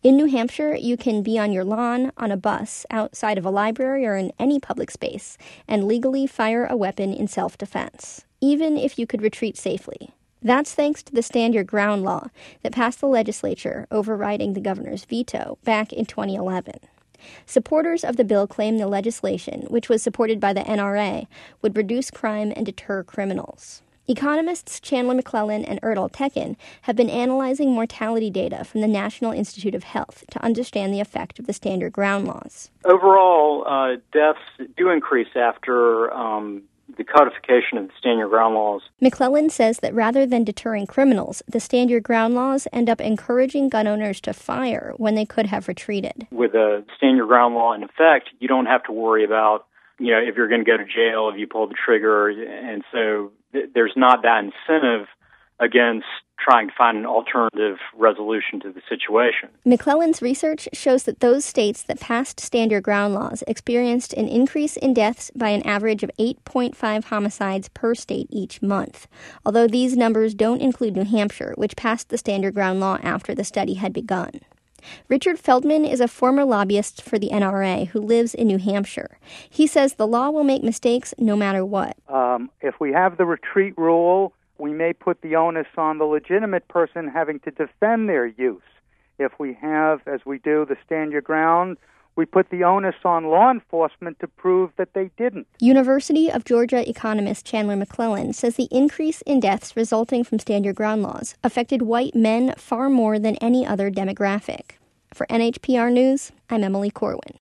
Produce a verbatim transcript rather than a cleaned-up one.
In New Hampshire, you can be on your lawn, on a bus, outside of a library, or in any public space, and legally fire a weapon in self-defense, even if you could retreat safely. That's thanks to the Stand Your Ground law that passed the legislature, overriding the governor's veto back in twenty eleven. Supporters of the bill claim the legislation, which was supported by the N R A, would reduce crime and deter criminals. Economists Chandler McClellan and Erdal Tekin have been analyzing mortality data from the National Institute of Health to understand the effect of the Stand Your Ground laws. Overall, uh, deaths do increase after um, the codification of the Stand Your Ground laws. McClellan says that rather than deterring criminals, the Stand Your Ground laws end up encouraging gun owners to fire when they could have retreated. With the Stand Your Ground law in effect, you don't have to worry about, you know, if you're going to go to jail if you pull the trigger, and so th- there's not that incentive against trying to find an alternative resolution to the situation. McClellan's research shows that those states that passed Stand Your Ground laws experienced an increase in deaths by an average of eight point five homicides per state each month, although these numbers don't include New Hampshire, which passed the Stand Your Ground law after the study had begun. Richard Feldman is a former lobbyist for the N R A who lives in New Hampshire. He says the law will make mistakes no matter what. Um, if we have the retreat rule, we may put the onus on the legitimate person having to defend their use. If we have, as we do, the Stand Your Ground, we put the onus on law enforcement to prove that they didn't. University of Georgia economist Chandler McClellan says the increase in deaths resulting from Stand Your Ground laws affected white men far more than any other demographic. For N H P R News, I'm Emily Corwin.